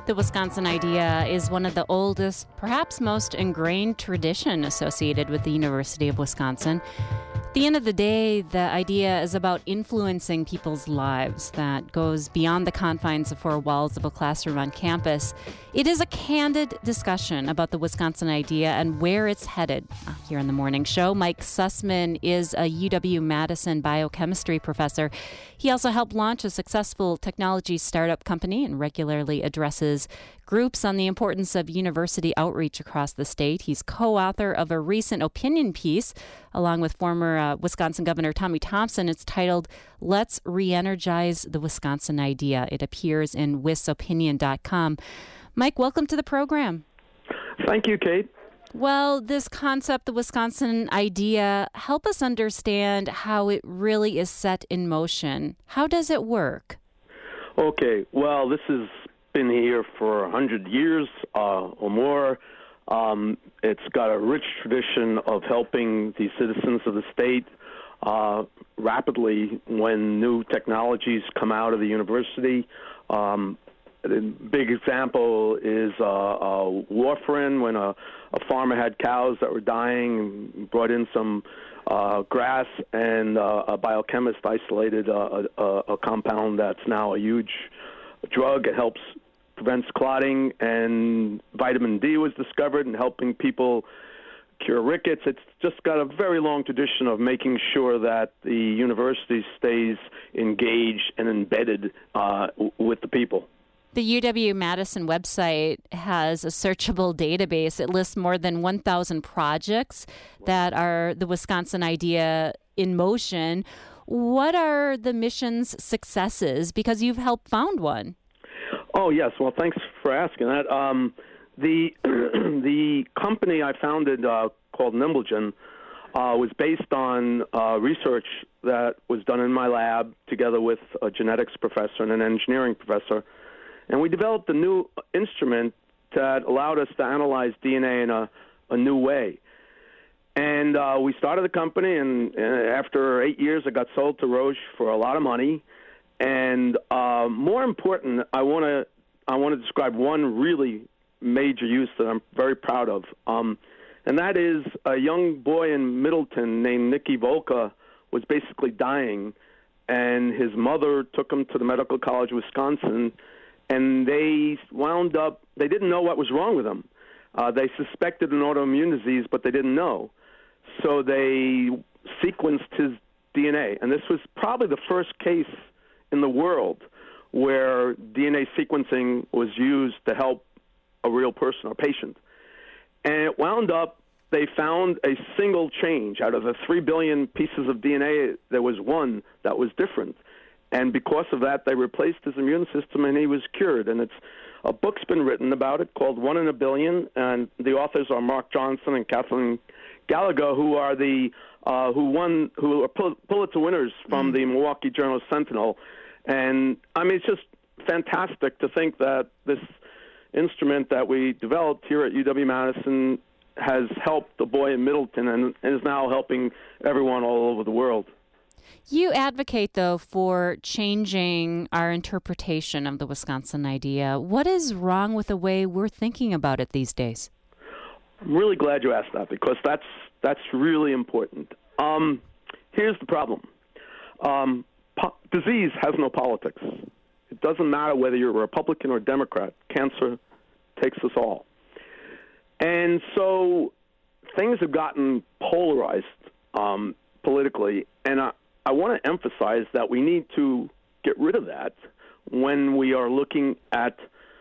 The Wisconsin Idea is one of the oldest, perhaps most ingrained tradition associated with the University of Wisconsin. At the end of the day, the idea is about influencing people's lives that goes beyond the confines of four walls of a classroom on campus. It is a candid discussion about the Wisconsin Idea and where it's headed. Here on the morning show, Mike Sussman is a UW-Madison biochemistry professor. He also helped launch a successful technology startup company and regularly addresses groups on the importance of university outreach across the state. He's co-author of a recent opinion piece along with former Wisconsin Governor Tommy Thompson. It's titled, Let's Re-Energize the Wisconsin Idea. It appears in wisopinion.com. Mike, welcome to the program. Thank you, Kate. Well, this concept, the Wisconsin Idea, help us understand how it really is set in motion. How does it work? Okay, well, this has been here for 100 years or more. It's got a rich tradition of helping the citizens of the state rapidly when new technologies come out of the university. The big example is warfarin, when a farmer had cows that were dying and brought in some grass, and a biochemist isolated a compound that's now a huge drug. It prevents clotting, and vitamin D was discovered in helping people cure rickets. It's just got a very long tradition of making sure that the university stays engaged and embedded with the people. The UW-Madison website has a searchable database. It lists more than 1,000 projects that are the Wisconsin Idea in motion. What are the mission's successes? Because you've helped found one. Oh, yes. Well, thanks for asking that. The company I founded called Nimblegen was based on research that was done in my lab together with a genetics professor and an engineering professor. And we developed a new instrument that allowed us to analyze DNA in a new way. And we started the company, and after 8 years, it got sold to Roche for a lot of money. And more important, I want to describe one really major use that I'm very proud of. And that is a young boy in Middleton named Nicky Volka was basically dying, and his mother took him to the Medical College of Wisconsin. And they didn't know what was wrong with him. They suspected an autoimmune disease, but they didn't know. So they sequenced his DNA. And this was probably the first case in the world where DNA sequencing was used to help a real person, a patient. And it wound up, they found a single change. Out of the 3 billion pieces of DNA, there was one that was different. And because of that, they replaced his immune system, and he was cured. And a book's been written about it called One in a Billion, and the authors are Mark Johnson and Kathleen Gallagher, who are Pulitzer winners from the Milwaukee Journal-Sentinel. And I mean, it's just fantastic to think that this instrument that we developed here at UW-Madison has helped the boy in Middleton and is now helping everyone all over the world. You advocate, though, for changing our interpretation of the Wisconsin Idea. What is wrong with the way we're thinking about it these days? I'm really glad you asked that, because that's really important. Here's the problem. Disease has no politics. It doesn't matter whether you're a Republican or Democrat. Cancer takes us all. And so things have gotten polarized politically, and I want to emphasize that we need to get rid of that when we are looking at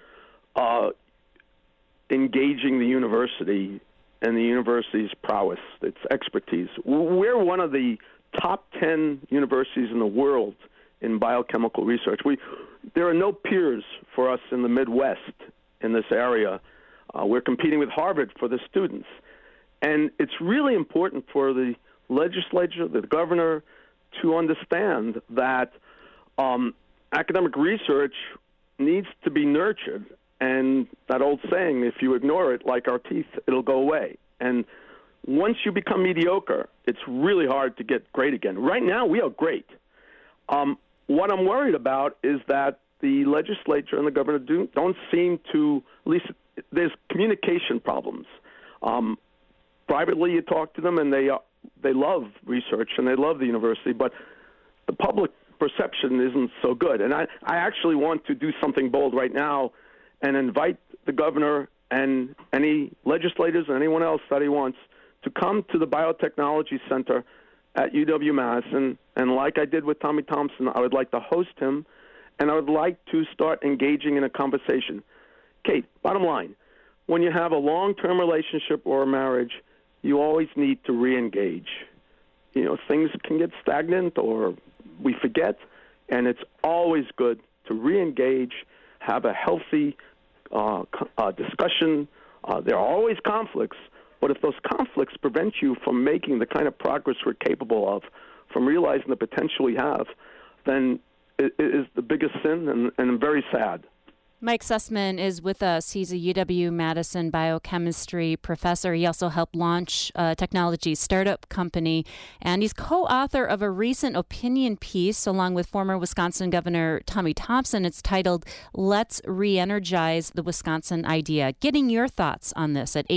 engaging the university and the university's prowess, its expertise. We're one of the top 10 universities in the world in biochemical research. There are no peers for us in the Midwest in this area. We're competing with Harvard for the students. And it's really important for the legislature, the governor, to understand that academic research needs to be nurtured. And that old saying, if you ignore it like our teeth, it'll go away. And once you become mediocre, it's really hard to get great again. Right now, we are great. What I'm worried about is that the legislature and the governor don't seem to, at least there's communication problems. Privately, you talk to them, and they love research and they love the university, but the public perception isn't so good. And I actually want to do something bold right now and invite the governor and any legislators and anyone else that he wants to come to the Biotechnology Center at UW-Madison. And like I did with Tommy Thompson, I would like to host him, and I would like to start engaging in a conversation. Kate, bottom line, when you have a long-term relationship or a marriage, you always need to re-engage. Things can get stagnant or we forget, and it's always good to re-engage, have a healthy discussion. There are always conflicts, but if those conflicts prevent you from making the kind of progress we're capable of, from realizing the potential we have, then it is the biggest sin and very sad. Mike Sussman is with us. He's a UW-Madison biochemistry professor. He also helped launch a technology startup company, and he's co-author of a recent opinion piece along with former Wisconsin Governor Tommy Thompson. It's titled, Let's Re-Energize the Wisconsin Idea. Getting your thoughts on this at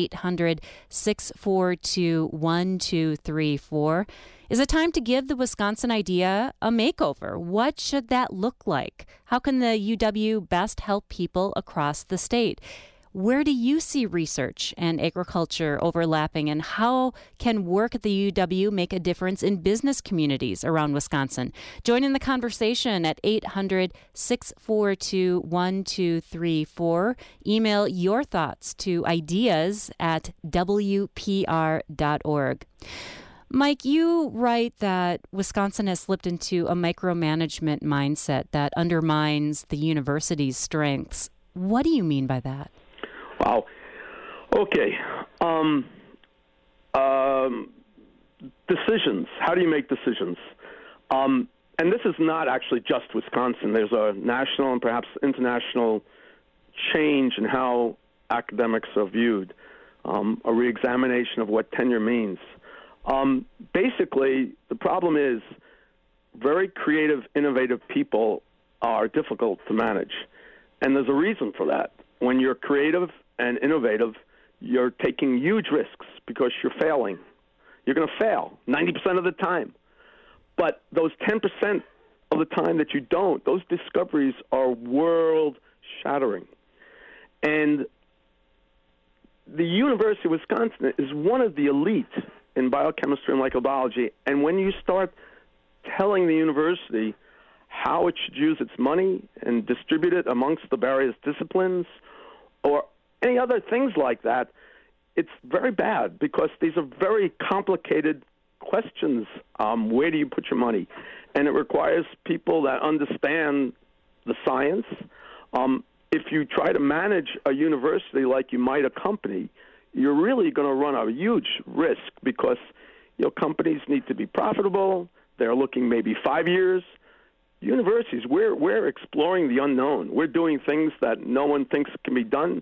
800-642-1234. Is it time to give the Wisconsin idea a makeover? What should that look like? How can the UW best help people across the state? Where do you see research and agriculture overlapping, and how can work at the UW make a difference in business communities around Wisconsin? Join in the conversation at 800-642-1234. Email your thoughts to ideas@wpr.org. Mike, you write that Wisconsin has slipped into a micromanagement mindset that undermines the university's strengths. What do you mean by that? Wow. Okay. Decisions. How do you make decisions? And this is not actually just Wisconsin. There's a national and perhaps international change in how academics are viewed, a reexamination of what tenure means. Basically, the problem is very creative, innovative people are difficult to manage. And there's a reason for that. When you're creative and innovative, you're taking huge risks because you're failing. You're going to fail 90% of the time. But those 10% of the time that you don't, those discoveries are world-shattering. And the University of Wisconsin is one of the elite in biochemistry and microbiology, and when you start telling the university how it should use its money and distribute it amongst the various disciplines or any other things like that, it's very bad because these are very complicated questions. Where do you put your money? And it requires people that understand the science. If you try to manage a university like you might a company, you're really going to run a huge risk because companies need to be profitable. They're looking maybe 5 years. Universities, we're exploring the unknown. We're doing things that no one thinks can be done.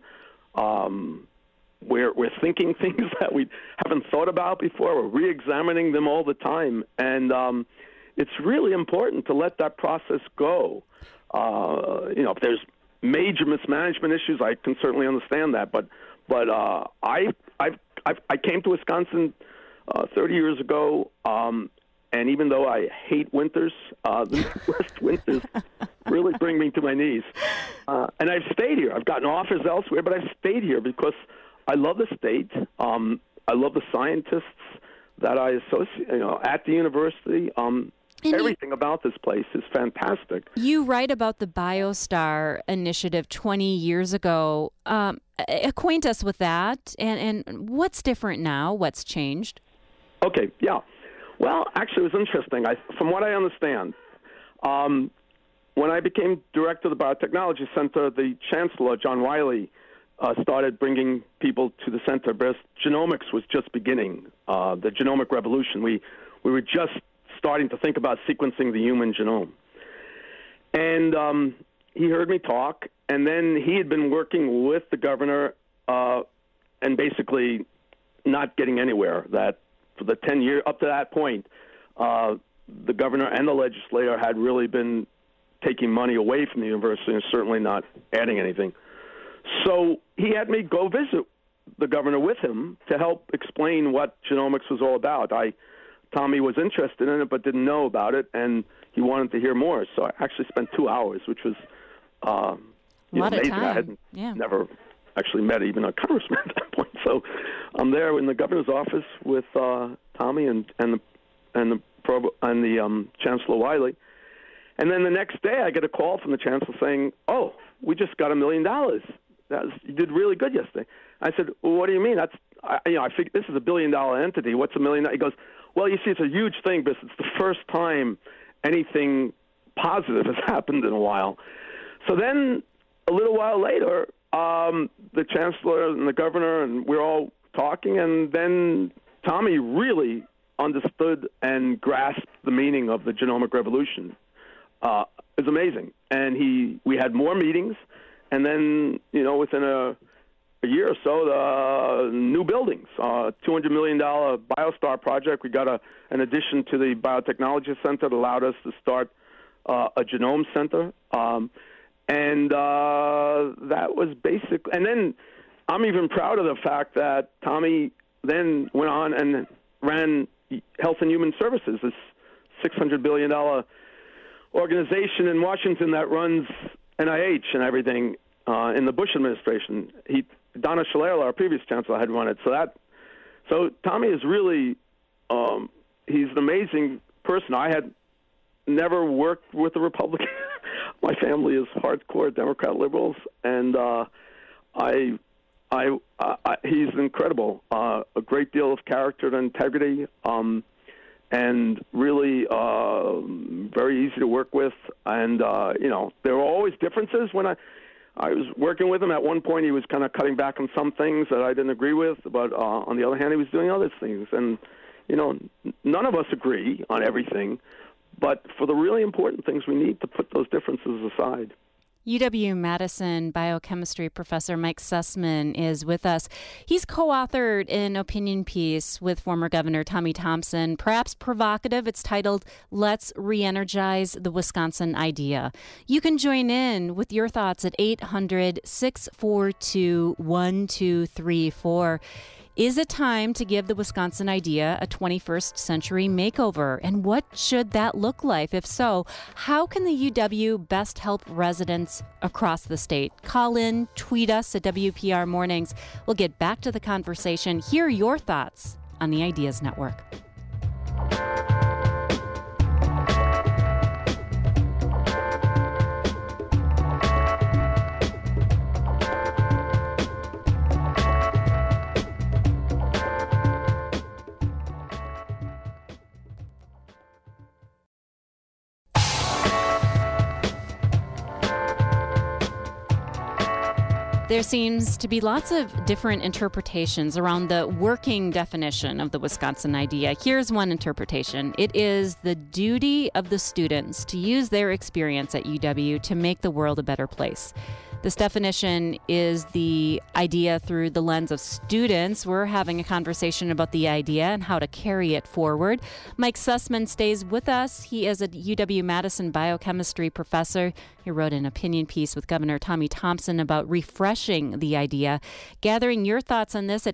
We're thinking things that we haven't thought about before. We're re-examining them all the time. And it's really important to let that process go. If there's major mismanagement issues, I can certainly understand that. But I came to Wisconsin 30 years ago, and even though I hate winters, the Midwest winters really bring me to my knees. And I've stayed here. I've gotten offers elsewhere, but I've stayed here because I love the state. I love the scientists that I associate at the university. Everything about this place is fantastic. You write about the BioStar initiative 20 years ago. Acquaint us with that, and what's different now? What's changed? Okay, yeah. Well, actually, it was interesting. From what I understand, when I became director of the Biotechnology Center, the chancellor, John Wiley, started bringing people to the center because genomics was just beginning, the genomic revolution. We were just starting to think about sequencing the human genome. And he heard me talk, and then he had been working with the governor and basically not getting anywhere. That for the 10 years up to that point, the governor and the legislator had really been taking money away from the university and certainly not adding anything. So he had me go visit the governor with him to help explain what genomics was all about. Tommy was interested in it but didn't know about it, and he wanted to hear more. So I actually spent 2 hours, which was amazing. Time. I had never actually met even a congressman at that point. So I'm there in the governor's office with Tommy and the Chancellor Wiley. And then the next day I get a call from the chancellor saying, "Oh, we just got $1 million. You did really good yesterday." I said, "Well, what do you mean? I figured this is $1 billion entity. What's $1 million?" He goes, "Well, you see, it's a huge thing because it's the first time anything positive has happened in a while." So then a little while later, the chancellor and the governor and we're all talking, and then Tommy really understood and grasped the meaning of the genomic revolution. It was amazing. And we had more meetings, and then, within a year or so, the new buildings, $200 million BioStar project. We got an addition to the Biotechnology Center that allowed us to start a genome center. And that was basic. And then I'm even proud of the fact that Tommy then went on and ran Health and Human Services, this $600 billion organization in Washington that runs NIH and everything in the Bush administration. Donna Shalala, our previous chancellor, had run it. So Tommy is really, he's an amazing person. I had never worked with a Republican. My family is hardcore Democrat liberals, and he's incredible. A great deal of character and integrity, and really very easy to work with. And there were always differences when I was working with him. At one point, he was kind of cutting back on some things that I didn't agree with, but on the other hand, he was doing other things. And none of us agree on everything. But for the really important things, we need to put those differences aside. UW-Madison biochemistry professor Mike Sussman is with us. He's co-authored an opinion piece with former Governor Tommy Thompson, perhaps provocative. It's titled, "Let's Re-Energize the Wisconsin Idea." You can join in with your thoughts at 800-642-1234. Is it time to give the Wisconsin idea a 21st century makeover? And what should that look like? If so, how can the UW best help residents across the state? Call in, tweet us at WPR Mornings. We'll get back to the conversation. Hear your thoughts on the Ideas Network. There seems to be lots of different interpretations around the working definition of the Wisconsin idea. Here's one interpretation. It is the duty of the students to use their experience at UW to make the world a better place. This definition is the idea through the lens of students. We're having a conversation about the idea and how to carry it forward. Mike Sussman stays with us. He is a UW-Madison biochemistry professor. He wrote an opinion piece with Governor Tommy Thompson about refreshing the idea. Gathering your thoughts on this at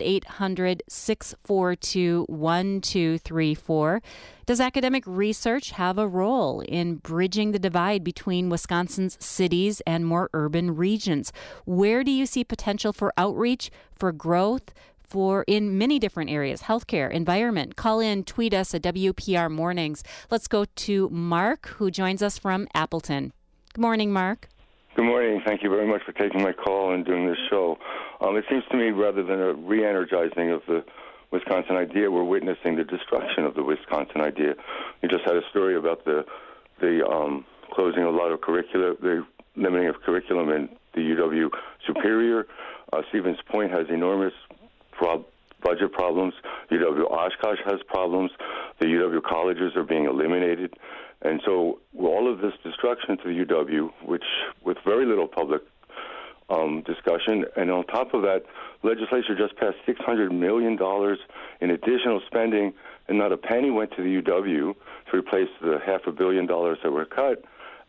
800-642-1234. Does academic research have a role in bridging the divide between Wisconsin's cities and more urban regions? Where do you see potential for outreach, for growth, in many different areas, healthcare, environment? Call in, tweet us at WPR Mornings. Let's go to Mark, who joins us from Appleton. Good morning, Mark. Good morning. Thank you very much for taking my call and doing this show. It seems to me rather than a re-energizing of the Wisconsin idea, we're witnessing the destruction of the Wisconsin idea. You just had a story about the closing a lot of curricula, the limiting of curriculum in the UW Superior. Stevens Point has enormous budget problems. UW Oshkosh has problems. The UW colleges are being eliminated. And so all of this destruction to the UW, which with very little public discussion, and on top of that, legislature just passed $600 million in additional spending, and not a penny went to the UW to replace the $500 million that were cut.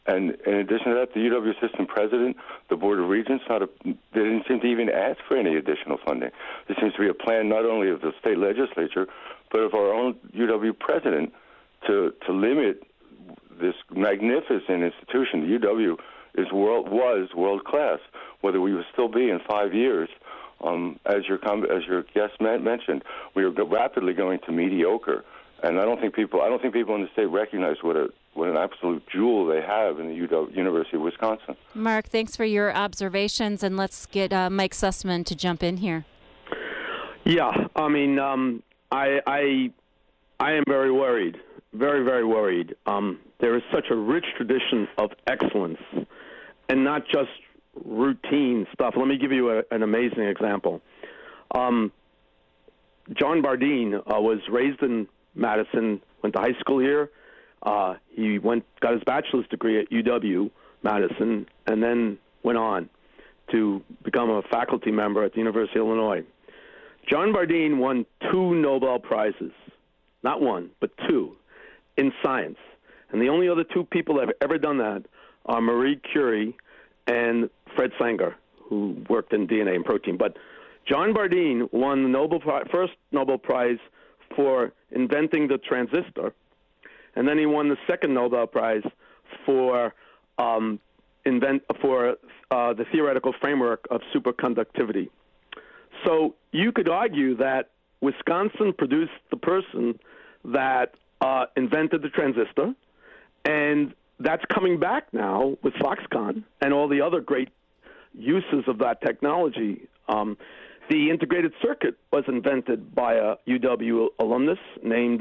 And in addition to that, the UW Assistant President, the Board of Regents, they didn't seem to even ask for any additional funding. There seems to be a plan not only of the state legislature, but of our own UW President to limit this magnificent institution. The UW was world class. Whether we will still be in 5 years, as your guest mentioned, we are rapidly going to mediocre. And I don't think people in the state recognize what an absolute jewel they have in the University of Wisconsin. Mark, thanks for your observations, and let's get Mike Sussman to jump in here. Yeah, I mean, I am very worried, very, very worried. There is such a rich tradition of excellence, and not just routine stuff. Let me give you an amazing example. John Bardeen was raised in Madison, went to high school here. He got his bachelor's degree at UW-Madison, and then went on to become a faculty member at the University of Illinois. John Bardeen won 2 Nobel Prizes, not one, but 2, in science. And the only other 2 people that have ever done that are Marie Curie and Fred Sanger, who worked in DNA and protein. But John Bardeen won the first Nobel Prize for inventing the transistor, and then he won the second Nobel Prize for the theoretical framework of superconductivity. So you could argue that Wisconsin produced the person that invented the transistor, and that's coming back now with Foxconn and all the other great uses of that technology. The integrated circuit was invented by a UW alumnus named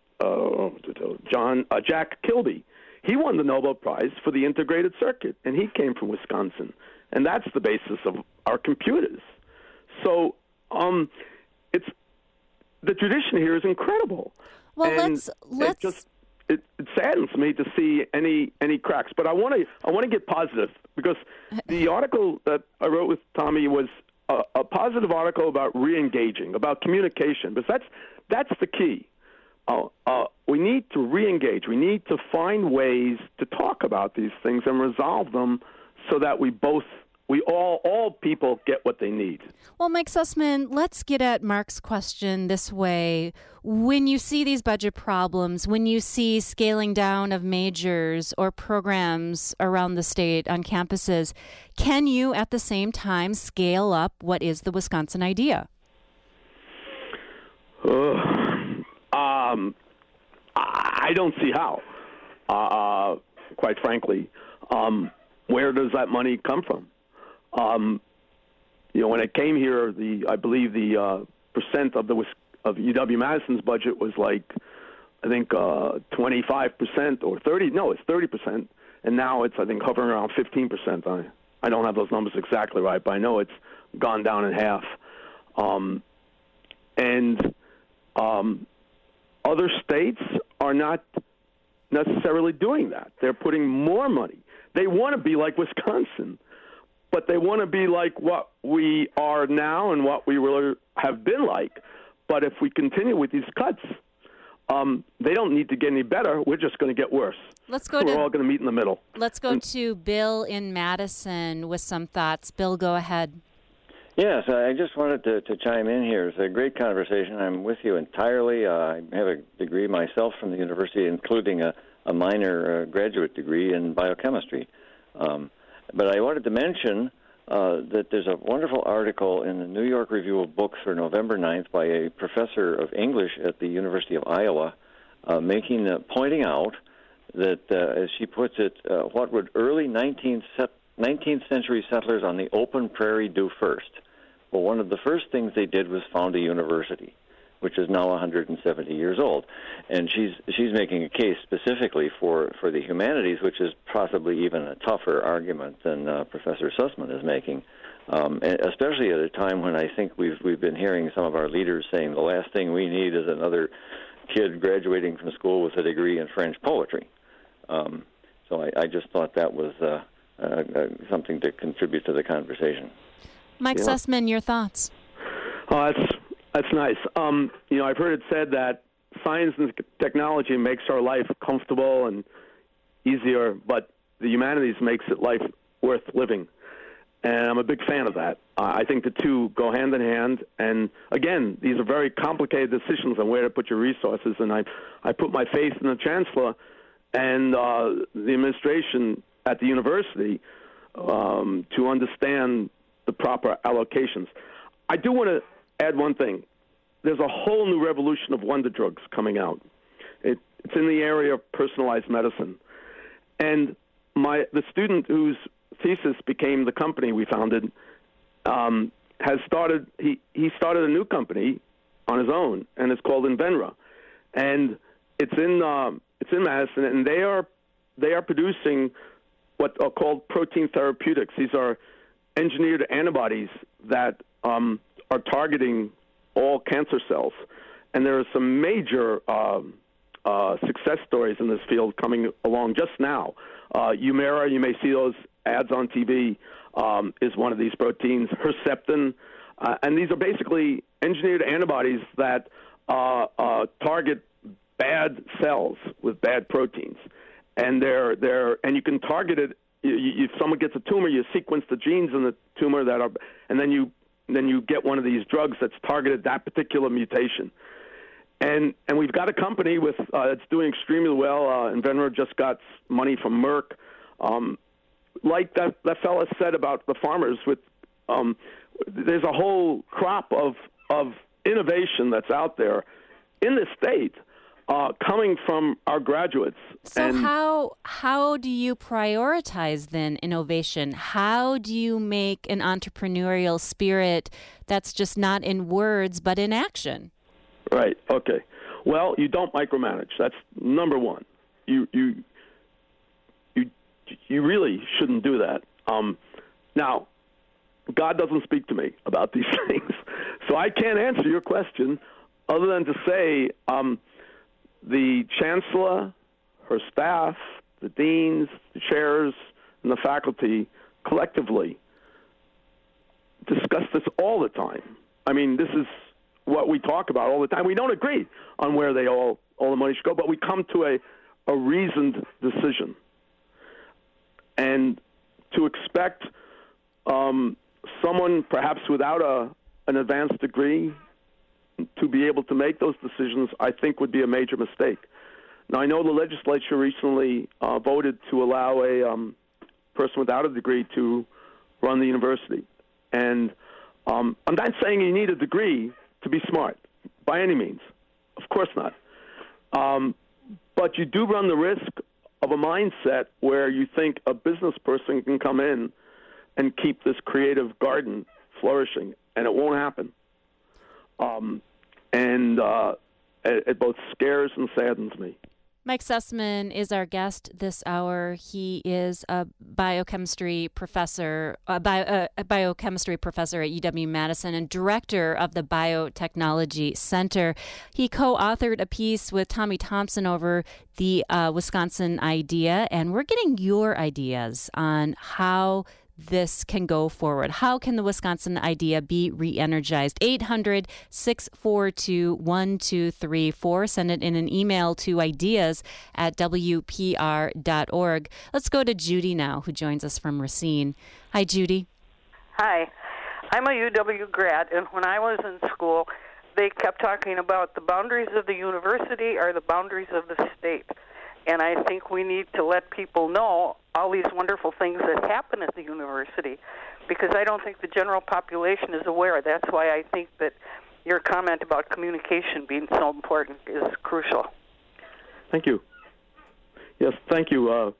Jack Kilby. He won the Nobel Prize for the integrated circuit, and he came from Wisconsin. And that's the basis of our computers. So the tradition here is incredible. Well, and it saddens me to see any cracks. But I want to get positive, because the article that I wrote with Tommy was a positive article about re-engaging, about communication, because that's the key. We need to re-engage. We need to find ways to talk about these things and resolve them so that all people get what they need. Well, Mike Sussman, let's get at Mark's question this way. When you see these budget problems, when you see scaling down of majors or programs around the state on campuses, can you at the same time scale up what is the Wisconsin idea? I don't see how, quite frankly. Where does that money come from? When it came here, I believe the percent of UW-Madison's budget was like, I think 25% or 30. No, it's 30%, and now it's, I think, hovering around 15%. I don't have those numbers exactly right, but I know it's gone down in half. Other states are not necessarily doing that. They're putting more money. They want to be like Wisconsin, but they want to be like what we are now and what we really have been like. But if we continue with these cuts, they don't need to get any better. We're just going to get worse. We're all going to meet in the middle. Let's go to Bill in Madison with some thoughts. Bill, go ahead. Yes, I just wanted to chime in here. It's a great conversation. I'm with you entirely. I have a degree myself from the university, including a minor graduate degree in biochemistry. But I wanted to mention that there's a wonderful article in the New York Review of Books for November 9th by a professor of English at the University of Iowa, pointing out that, as she puts it, what would early 19th century settlers on the open prairie do first? Well, one of the first things they did was found a university, which is now 170 years old. And she's making a case specifically for the humanities, which is possibly even a tougher argument than Professor Sussman is making, especially at a time when I think we've been hearing some of our leaders saying the last thing we need is another kid graduating from school with a degree in French poetry. So I just thought that was something to contribute to the conversation. Mike Sussman, your thoughts? That's nice. I've heard it said that science and technology makes our life comfortable and easier, but the humanities makes it life worth living. And I'm a big fan of that. I think the two go hand in hand. And again, these are very complicated decisions on where to put your resources. And I put my faith in the chancellor and the administration at the university to understand the proper allocations. I do want to add one thing. There's a whole new revolution of wonder drugs coming out. It's in the area of personalized medicine. And the student whose thesis became the company we founded has started. He started a new company on his own, and it's called Invenra, and it's in Madison, and they are producing what are called protein therapeutics. These are engineered antibodies that are targeting all cancer cells, and there are some major success stories in this field coming along just now. Humira, you may see those ads on TV, is one of these proteins. Herceptin, and these are basically engineered antibodies that target bad cells with bad proteins, and and you can target it. If someone gets a tumor, you sequence the genes in the tumor and then you get one of these drugs that's targeted that particular mutation. And we've got a company with it's doing extremely well. Invenra just got money from Merck. Like that fellow said about the farmers, there's a whole crop of innovation that's out there in the state coming from our graduates. So how do you prioritize then innovation? How do you make an entrepreneurial spirit that's just not in words but in action? Right. Okay. Well, you don't micromanage. That's number one. You really shouldn't do that. Now, God doesn't speak to me about these things, so I can't answer your question other than to say the chancellor, her staff, the deans, the chairs, and the faculty collectively discuss this all the time. I mean, this is what we talk about all the time. We don't agree on where all the money should go, but we come to a reasoned decision. And to expect someone perhaps without an advanced degree to be able to make those decisions, I think would be a major mistake. Now, I know the legislature recently voted to allow a person without a degree to run the university. And I'm not saying you need a degree to be smart, by any means. Of course not. But you do run the risk of a mindset where you think a business person can come in and keep this creative garden flourishing, and it won't happen. It both scares and saddens me. Mike Sussman is our guest this hour. He is a biochemistry professor at UW-Madison and director of the Biotechnology Center. He co-authored a piece with Tommy Thompson over the Wisconsin idea, and we're getting your ideas on how this can go forward. How can the Wisconsin idea be re-energized? 800-642-1234. Send it in an email to ideas@wpr.org. Let's go to Judy now, who joins us from Racine. Hi, Judy. Hi. I'm a UW grad, and when I was in school, they kept talking about the boundaries of the university are the boundaries of the state. And I think we need to let people know all these wonderful things that happen at the university, because I don't think the general population is aware. That's why I think that your comment about communication being so important is crucial. Thank you. Yes, thank you.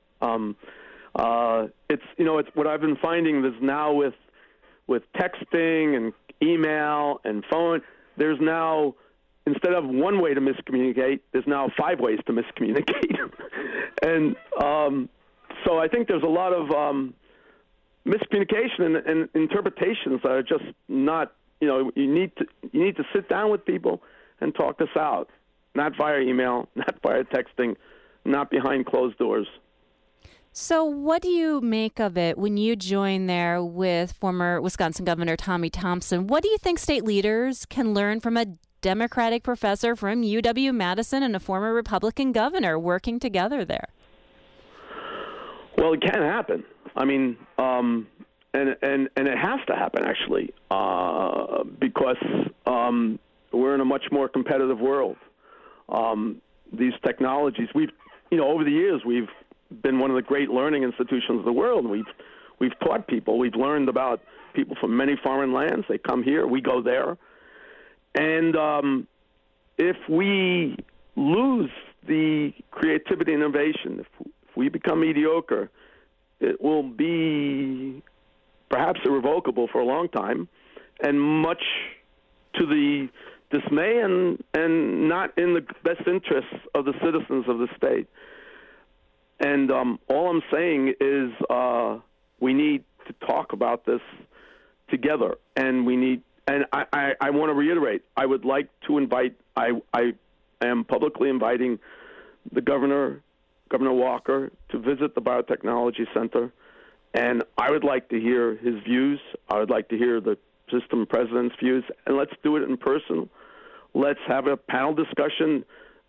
It's what I've been finding is now with texting and email and phone, there's now, instead of one way to miscommunicate, there's now 5 ways to miscommunicate. And so I think there's a lot of miscommunication and interpretations that are just not, you need to sit down with people and talk this out, not via email, not via texting, not behind closed doors. So what do you make of it when you join there with former Wisconsin Governor Tommy Thompson? What do you think state leaders can learn from a Democratic professor from UW-Madison and a former Republican governor working together there? Well, it can happen. I mean, and it has to happen actually, because we're in a much more competitive world. These technologies, over the years, we've been one of the great learning institutions of the world. We've taught people. We've learned about people from many foreign lands. They come here. We go there. And if we lose the creativity and innovation, if we become mediocre, it will be perhaps irrevocable for a long time, and much to the dismay and not in the best interests of the citizens of the state. And all I'm saying is we need to talk about this together, and I want to reiterate, I would like to invite, I am publicly inviting the Governor Walker, to visit the Biotechnology Center, and I would like to hear his views. I would like to hear the system president's views, and let's do it in person. Let's have a panel discussion.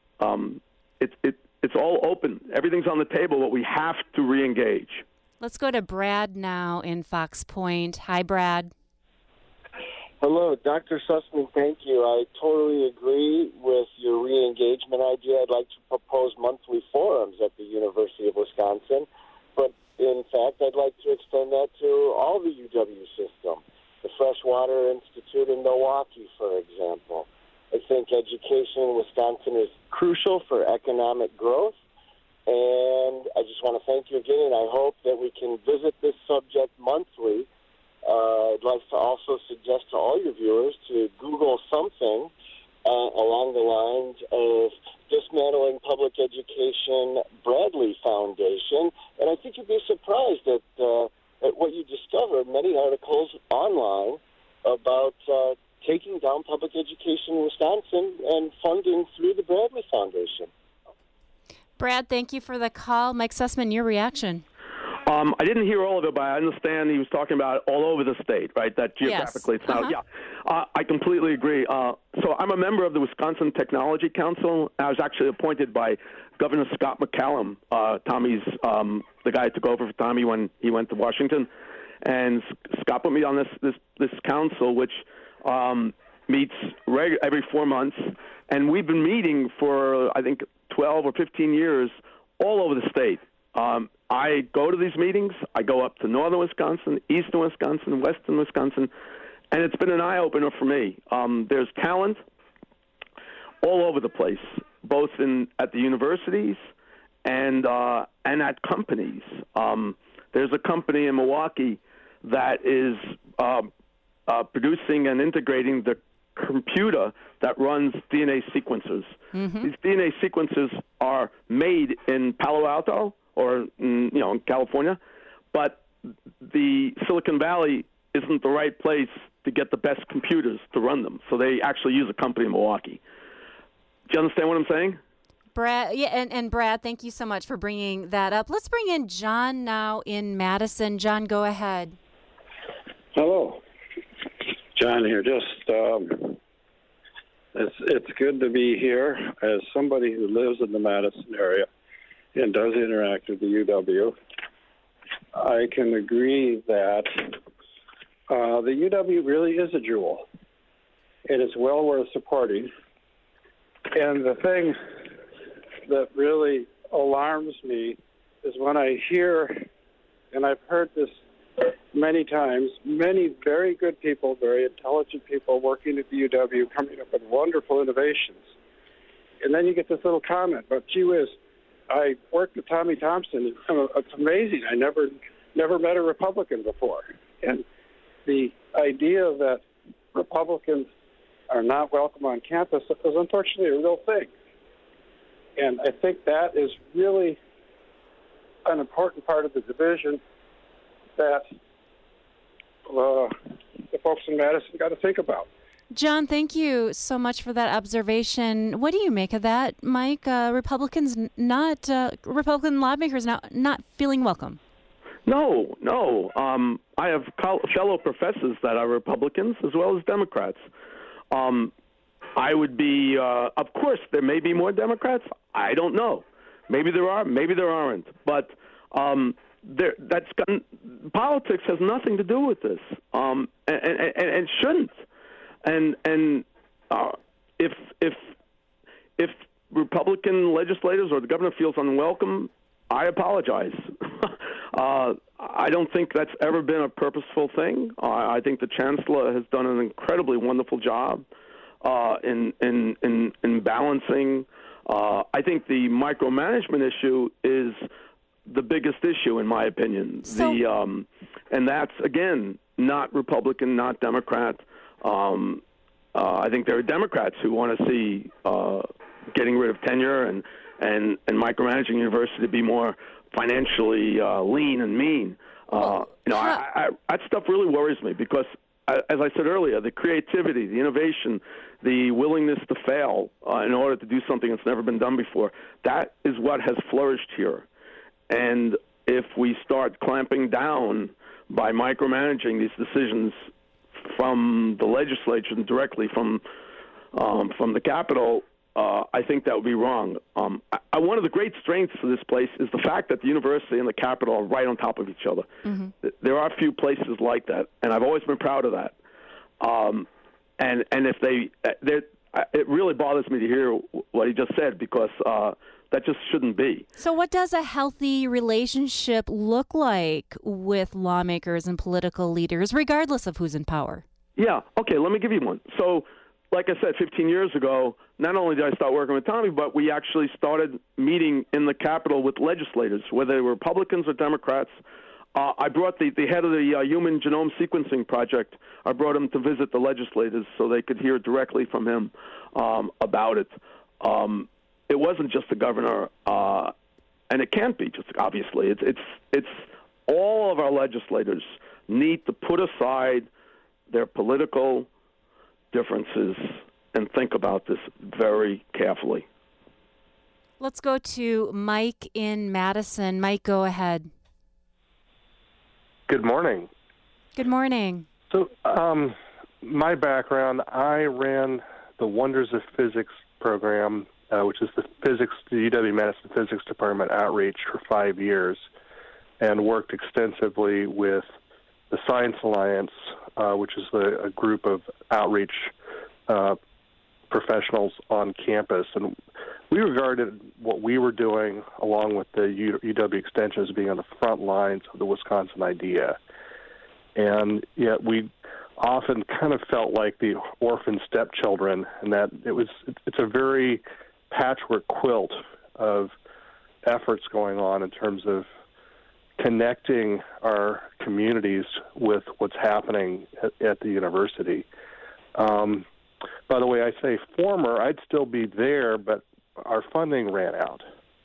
It's all open. Everything's on the table, but we have to re-engage. Let's go to Brad now in Fox Point. Hi, Brad. Hello, Dr. Sussman, thank you. I totally agree with your re-engagement idea. I'd like to propose monthly forums at the University of Wisconsin, but in fact, I'd like to extend that to all the UW system, the Freshwater Institute in Milwaukee, for example. I think education in Wisconsin is crucial for economic growth, and I just want to thank you again, and I hope that we can visit this subject monthly. I'd like to also suggest to all your viewers to Google something along the lines of Dismantling Public Education Bradley Foundation, and I think you'd be surprised at what you discover. Many articles online about taking down public education in Wisconsin and funding through the Bradley Foundation. Brad, thank you for the call. Mike Sussman, your reaction. I didn't hear all of it, but I understand he was talking about all over the state, right? That geographically yes. It's now, yeah. I completely agree. So I'm a member of the Wisconsin Technology Council. I was actually appointed by Governor Scott McCallum, Tommy's the guy who took over for Tommy when he went to Washington, and Scott put me on this council, which meets every 4 months, and we've been meeting for I think 12 or 15 years all over the state. I go to these meetings. I go up to northern Wisconsin, eastern Wisconsin, western Wisconsin, and it's been an eye-opener for me. There's talent all over the place, both at the universities and at companies. There's a company in Milwaukee that is producing and integrating the computer that runs DNA sequencers. Mm-hmm. These DNA sequencers are made in Palo Alto or in California, but the Silicon Valley isn't the right place to get the best computers to run them. So they actually use a company in Milwaukee. Do you understand what I'm saying? Brad, yeah, and Brad, thank you so much for bringing that up. Let's bring in John now in Madison. John, go ahead. Hello. John here. It's good to be here as somebody who lives in the Madison area and does interact with the UW. I can agree that the UW really is a jewel, and it's well worth supporting. And the thing that really alarms me is when I hear, and I've heard this many times, many very good people, very intelligent people working at the UW coming up with wonderful innovations. And then you get this little comment, but gee whiz, I worked with Tommy Thompson. It's amazing. I never met a Republican before. And the idea that Republicans are not welcome on campus is unfortunately a real thing. And I think that is really an important part of the division that the folks in Madison got to think about. John, thank you so much for that observation. What do you make of that, Mike? Republican lawmakers not feeling welcome? No. I have fellow professors that are Republicans as well as Democrats. I would be, of course, there may be more Democrats. I don't know. Maybe there are, maybe there aren't. But politics has nothing to do with this, and shouldn't. And if Republican legislators or the governor feels unwelcome, I apologize. I don't think that's ever been a purposeful thing. I think the chancellor has done an incredibly wonderful job in balancing. I think the micromanagement issue is the biggest issue, in my opinion. And that's, again, not Republican, not Democrat. I think there are Democrats who want to see getting rid of tenure and micromanaging university to be more financially lean and mean. That stuff really worries me because, as I said earlier, the creativity, the innovation, the willingness to fail in order to do something that's never been done before, that is what has flourished here. And if we start clamping down by micromanaging these decisions from the legislature and directly from the Capitol, I think that would be wrong. One of the great strengths of this place is the fact that the university and the Capitol are right on top of each other. Mm-hmm. There are a few places like that, and I've always been proud of that. And if it really bothers me to hear what he just said because that just shouldn't be. So what does a healthy relationship look like with lawmakers and political leaders, regardless of who's in power? Yeah, okay, let me give you one. So, like I said, 15 years ago, not only did I start working with Tommy, but we actually started meeting in the Capitol with legislators, whether they were Republicans or Democrats. I brought the head of the Human Genome Sequencing Project. I brought him to visit the legislators so they could hear directly from him about it. It wasn't just the governor, and it can't be just obviously. It's all of our legislators need to put aside their political differences and think about this very carefully. Let's go to Mike in Madison. Mike, go ahead. Good morning. Good morning. So, my background, I ran the Wonders of Physics program, which is the UW-Madison Physics Department outreach for 5 years, and worked extensively with the Science Alliance, which is a group of outreach professionals on campus. And we regarded what we were doing, along with the UW Extension, as being on the front lines of the Wisconsin idea. And yet we often kind of felt like the orphan stepchildren, and that it's a very patchwork quilt of efforts going on in terms of connecting our communities with what's happening at the university. By the way, I say former, I'd still be there, but our funding ran out.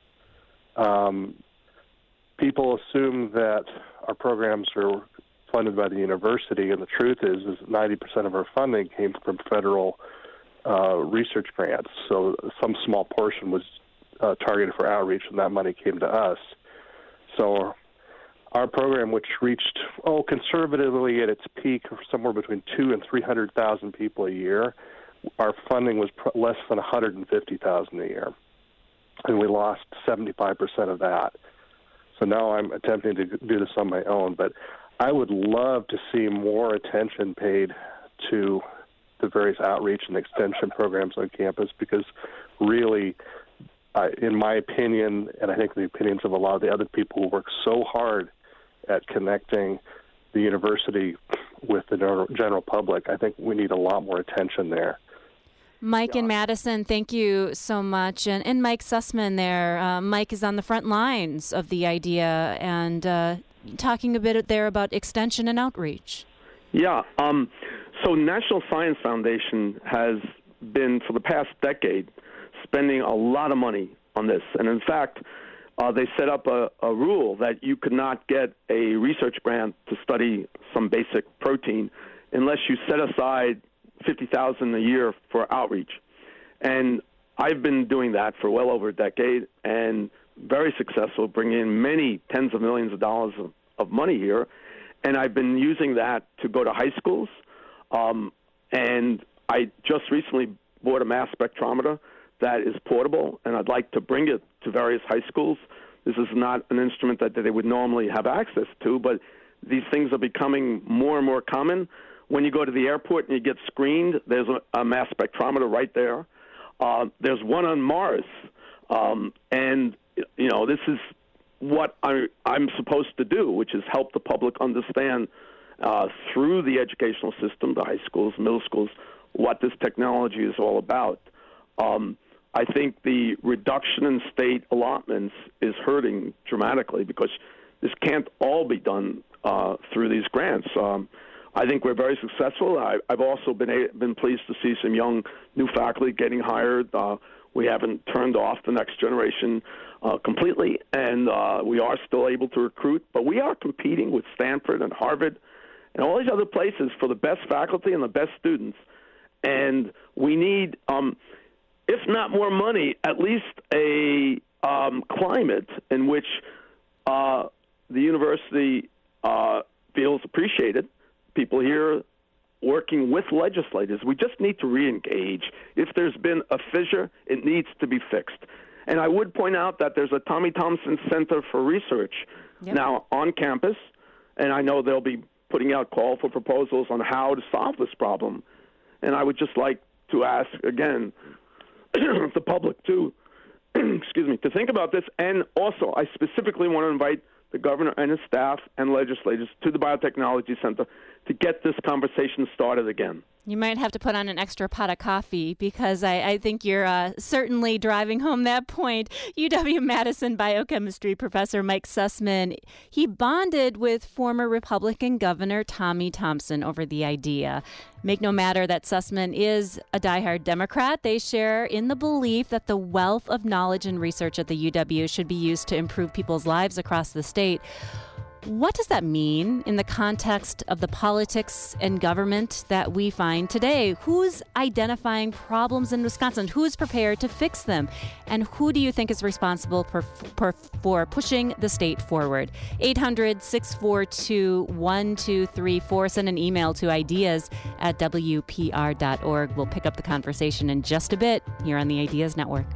People assume that our programs are funded by the university, and the truth is 90% of our funding came from federal research grants. So some small portion was targeted for outreach, and that money came to us. So our program, which reached, conservatively at its peak, somewhere between 200,000 and 300,000 people a year, our funding was less than 150,000 a year, and we lost 75% of that. So now I'm attempting to do this on my own, but I would love to see more attention paid to the various outreach and extension programs on campus, because really, in my opinion, and I think the opinions of a lot of the other people who work so hard at connecting the university with the general public, I think we need a lot more attention there. Mike in Madison, thank you so much. And Mike Sussman there. Mike is on the front lines of the idea and talking a bit there about extension and outreach. Yeah. So National Science Foundation has been, for the past decade, spending a lot of money on this. And in fact, they set up a rule that you could not get a research grant to study some basic protein unless you set aside $50,000 a year for outreach. And I've been doing that for well over a decade and very successful, bringing in many tens of millions of dollars of money here. And I've been using that to go to high schools. And I just recently bought a mass spectrometer that is portable, and I'd like to bring it to various high schools This is not an instrument that they would normally have access to, but these things are becoming more and more common. When you go to the airport and you get screened, there's a mass spectrometer right there. There's one on Mars. And, this is what I'm supposed to do, which is help the public understand through the educational system, the high schools, middle schools, what this technology is all about. I think the reduction in state allotments is hurting dramatically because this can't all be done through these grants. I think we're very successful. I've also been pleased to see some young new faculty getting hired. We haven't turned off the next generation completely, and we are still able to recruit. But we are competing with Stanford and Harvard and all these other places for the best faculty and the best students. And we need, if not more money, at least a climate in which the university feels appreciated. People here working with legislators. We just need to re-engage. If there's been a fissure, it needs to be fixed. And I would point out that there's a Tommy Thompson Center for Research now on campus, and I know they'll be putting out call for proposals on how to solve this problem. And I would just like to ask, again, the public to, to think about this. And also, I specifically want to invite the governor and his staff and legislators to the Biotechnology Center to get this conversation started again. You might have to put on an extra pot of coffee because I think you're certainly driving home that point. UW-Madison biochemistry professor Mike Sussman, he bonded with former Republican Governor Tommy Thompson over the idea. Make no matter that Sussman is a diehard Democrat, they share in the belief that the wealth of knowledge and research at the UW should be used to improve people's lives across the state. What does that mean in the context of the politics and government that we find today? Who's identifying problems in Wisconsin? Who's prepared to fix them? And who do you think is responsible for pushing the state forward? 800-642-1234. Send an email to ideas@wpr.org. We'll pick up the conversation in just a bit here on the Ideas Network.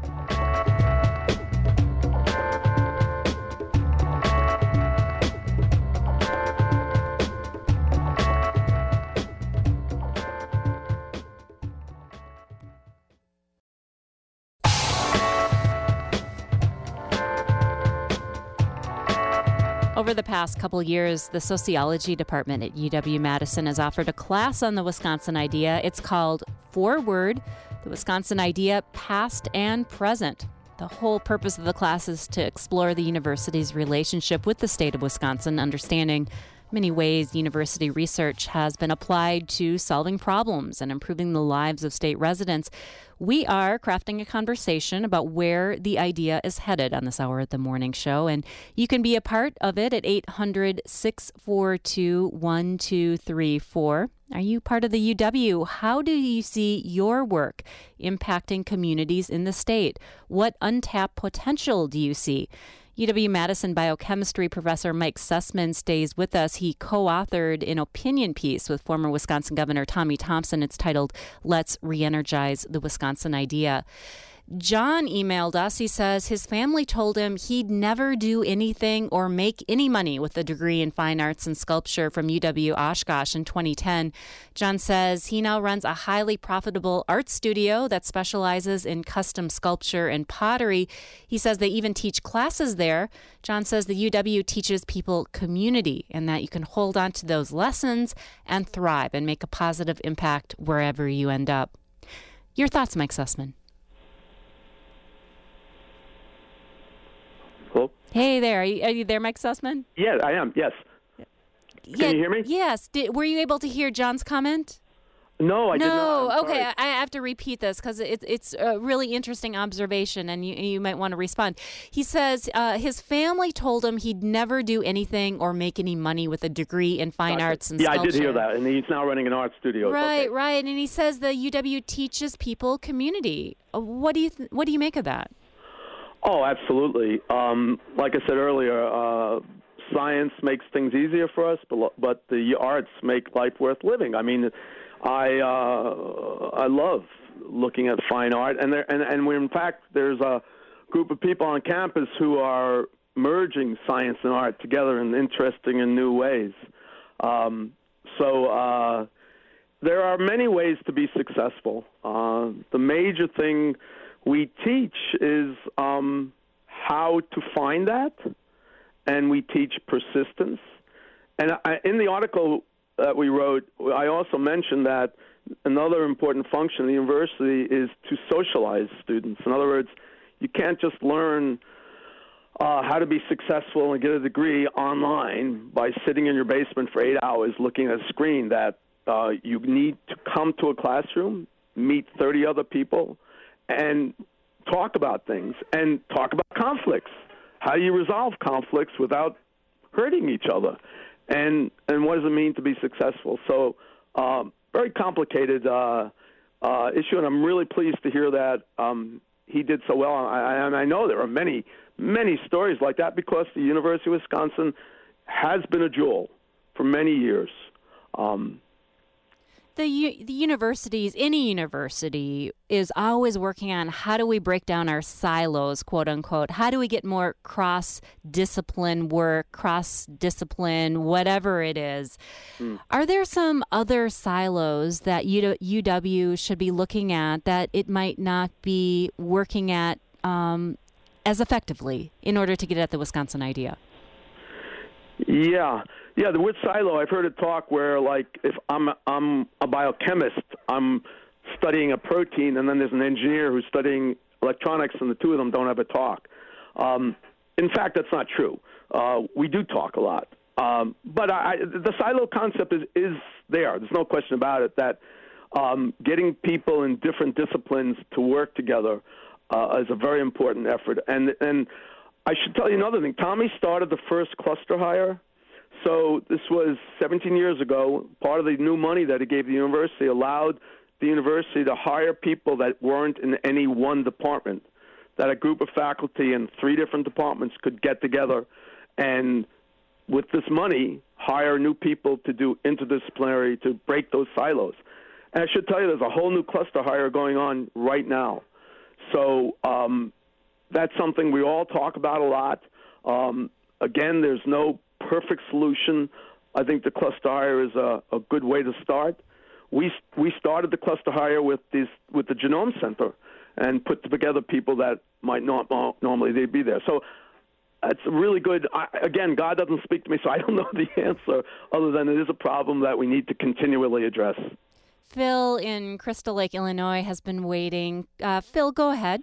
Over the past couple years, the sociology department at UW-Madison has offered a class on the Wisconsin idea. It's called Forward, the Wisconsin Idea, Past and Present. The whole purpose of the class is to explore the university's relationship with the state of Wisconsin, understanding many ways university research has been applied to solving problems and improving the lives of state residents. We are crafting a conversation about where the idea is headed on this hour of the morning show, and you can be a part of it at 800-642-1234. Are you part of the UW? How do you see your work impacting communities in the state? What untapped potential do you see? UW-Madison biochemistry professor Mike Sussman stays with us. He co-authored an opinion piece with former Wisconsin Governor Tommy Thompson. It's titled, Let's Re-Energize the Wisconsin Idea. John emailed us. He says his family told him he'd never do anything or make any money with a degree in fine arts and sculpture from UW-Oshkosh in 2010. John says he now runs a highly profitable art studio that specializes in custom sculpture and pottery. He says they even teach classes there. John says the UW teaches people community and that you can hold on to those lessons and thrive and make a positive impact wherever you end up. Your thoughts, Mike Sussman? Hello? Hey there. Are you there, Mike Sussman? Yeah, I am. Yes. Can you hear me? Yes. Were you able to hear John's comment? No, I did not. No. Okay, I have to repeat this because it's a really interesting observation, and you might want to respond. He says his family told him he'd never do anything or make any money with a degree in fine arts and sculpture. Yeah, I did hear that, and he's now running an art studio. Right, right. And he says the UW teaches people community. What do you make of that? Oh, absolutely. Like I said earlier, science makes things easier for us, but the arts make life worth living. I mean, I love looking at fine art, and in fact, there's a group of people on campus who are merging science and art together in interesting and new ways. So there are many ways to be successful. The major thing we teach is how to find that, and we teach persistence. And in the article that we wrote, I also mentioned that another important function of the university is to socialize students. In other words, you can't just learn how to be successful and get a degree online by sitting in your basement for 8 hours looking at a screen. That you need to come to a classroom, meet 30 other people, and talk about things, and talk about conflicts. How do you resolve conflicts without hurting each other? And what does it mean to be successful? So very complicated issue, and I'm really pleased to hear that he did so well. And I know there are many, many stories like that because the University of Wisconsin has been a jewel for many years. The universities, any university, is always working on how do we break down our silos, quote unquote. How do we get more cross-discipline work, cross-discipline, whatever it is. Are there some other silos that UW should be looking at that it might not be working at as effectively in order to get at the Wisconsin idea? Yeah, the word silo, I've heard it talk where, like, if I'm a biochemist, I'm studying a protein, and then there's an engineer who's studying electronics, and the two of them don't have a talk. In fact, that's not true. We do talk a lot. But the silo concept is there. There's no question about it, that getting people in different disciplines to work together is a very important effort. And I should tell you another thing. Tommy started the first cluster hire. So this was 17 years ago. Part of the new money that he gave the university allowed the university to hire people that weren't in any one department, that a group of faculty in 3 different departments could get together and, with this money, hire new people to do interdisciplinary, to break those silos. And I should tell you, there's a whole new cluster hire going on right now. So that's something we all talk about a lot. Again, there's no perfect solution. I think the cluster hire is a good way to start. We started the cluster hire with the Genome Center and put together people that might not normally they'd be there. So it's really good. Again, God doesn't speak to me, so I don't know the answer other than it is a problem that we need to continually address. Phil in Crystal Lake, Illinois, has been waiting. Phil, go ahead.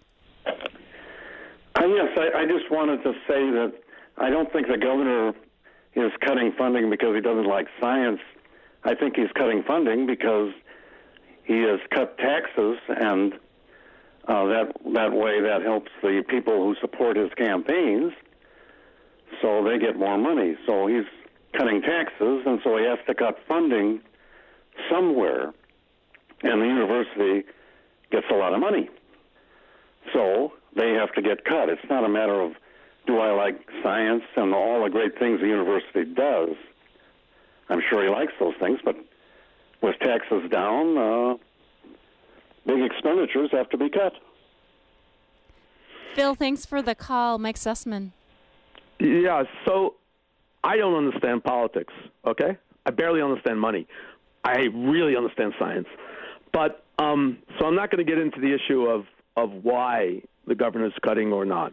Yes, I just wanted to say that I don't think the governor is cutting funding because he doesn't like science. I think he's cutting funding because he has cut taxes, and that way that helps the people who support his campaigns, so they get more money. So he's cutting taxes, and so he has to cut funding somewhere, and the university gets a lot of money. So they have to get cut. It's not a matter of do I like science and all the great things the university does. I'm sure he likes those things, but with taxes down, big expenditures have to be cut. Phil, thanks for the call. Mike Sussman. Yeah, so I don't understand politics, okay? I barely understand money. I really understand science. But so I'm not going to get into the issue of why the governor's cutting or not.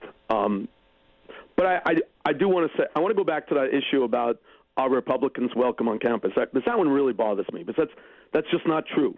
But I do want to say, I want to go back to that issue about are Republicans welcome on campus. That one really bothers me, because that's just not true.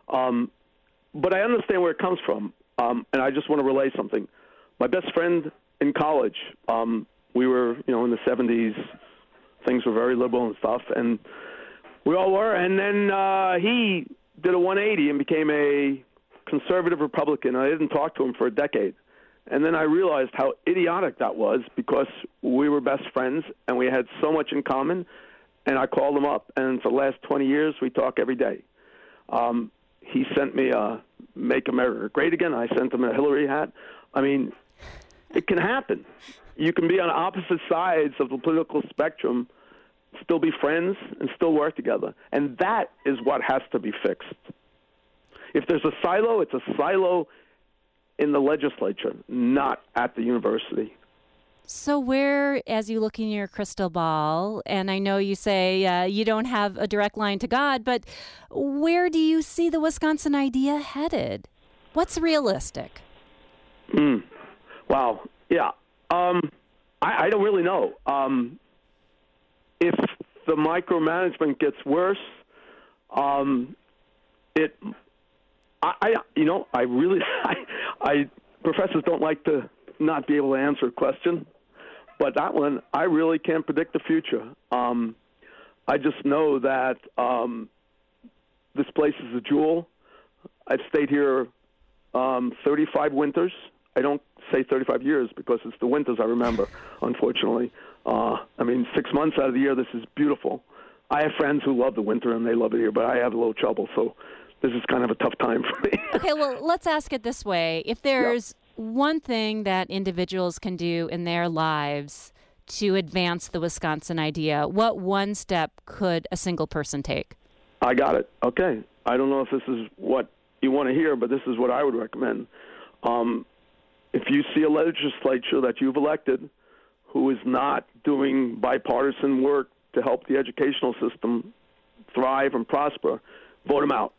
But I understand where it comes from, and I just want to relay something. My best friend in college, we were, in the 70s, things were very liberal and stuff, and we all were. And then he did a 180 and became a conservative Republican. I didn't talk to him for a decade. And then I realized how idiotic that was, because we were best friends and we had so much in common. And I called him up, and for the last 20 years, we talk every day. He sent me a Make America Great Again. I sent him a Hillary hat. I mean, it can happen. You can be on opposite sides of the political spectrum, still be friends, and still work together. And that is what has to be fixed. If there's a silo, it's a silo in the legislature, not at the university. So where, as you look in your crystal ball, and I know you say you don't have a direct line to God, but where do you see the Wisconsin idea headed? What's realistic? Wow. Yeah. I don't really know. If the micromanagement gets worse, professors don't like to not be able to answer a question, but that one, I really can't predict the future. I just know that this place is a jewel. I've stayed here 35 winters. I don't say 35 years because it's the winters I remember, unfortunately. 6 months out of the year, this is beautiful. I have friends who love the winter and they love it here, but I have a little trouble, so this is kind of a tough time for me. Okay, well, let's ask it this way. If there's one thing that individuals can do in their lives to advance the Wisconsin idea, what one step could a single person take? I got it. Okay. I don't know if this is what you want to hear, but this is what I would recommend. If you see a legislature that you've elected who is not doing bipartisan work to help the educational system thrive and prosper, vote them out.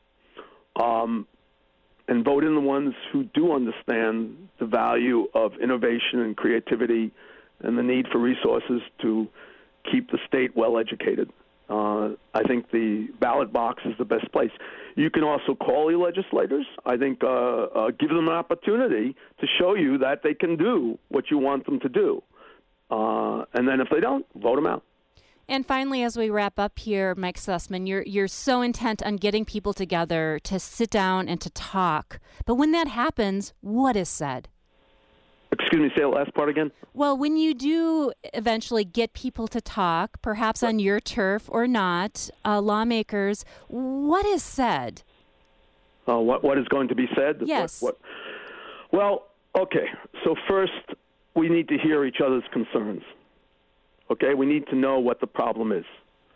And vote in the ones who do understand the value of innovation and creativity and the need for resources to keep the state well educated. I think the ballot box is the best place. You can also call your legislators. I think give them an opportunity to show you that they can do what you want them to do. And then if they don't, vote them out. And finally, as we wrap up here, Mike Sussman, you're so intent on getting people together to sit down and to talk. But when that happens, what is said? Excuse me, say the last part again? Well, when you do eventually get people to talk, perhaps on your turf or not, lawmakers, what is said? What is going to be said? Yes. Well, okay. So first, we need to hear each other's concerns. Okay? We need to know what the problem is.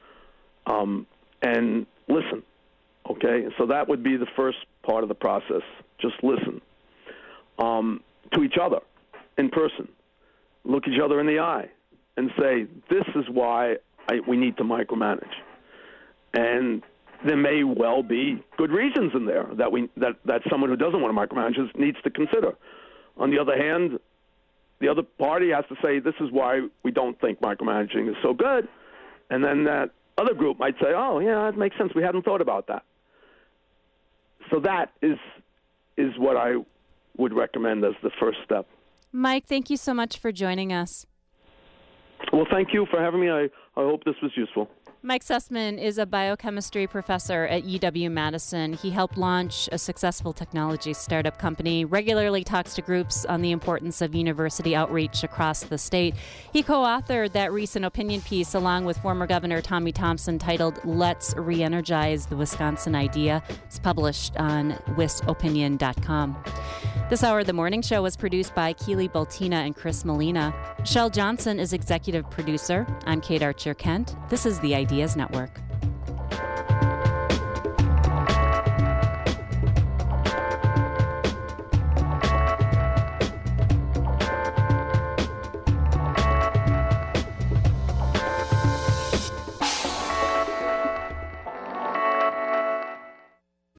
And listen. Okay? So that would be the first part of the process. Just listen to each other in person. Look each other in the eye and say, this is why we need to micromanage. And there may well be good reasons in there that someone who doesn't want to micromanage needs to consider. On the other hand, the other party has to say, this is why we don't think micromanaging is so good. And then that other group might say, oh, yeah, that makes sense. We hadn't thought about that. So that is what I would recommend as the first step. Mike, thank you so much for joining us. Well, thank you for having me. I hope this was useful. Mike Sussman is a biochemistry professor at UW-Madison. He helped launch a successful technology startup company, regularly talks to groups on the importance of university outreach across the state. He co-authored that recent opinion piece along with former Governor Tommy Thompson titled Let's Re-Energize the Wisconsin Idea. It's published on wisopinion.com. This hour of The Morning Show was produced by Keely Baltina and Chris Molina. Michelle Johnson is executive producer. I'm Kate Archer-Kent. This is the Ideas Network.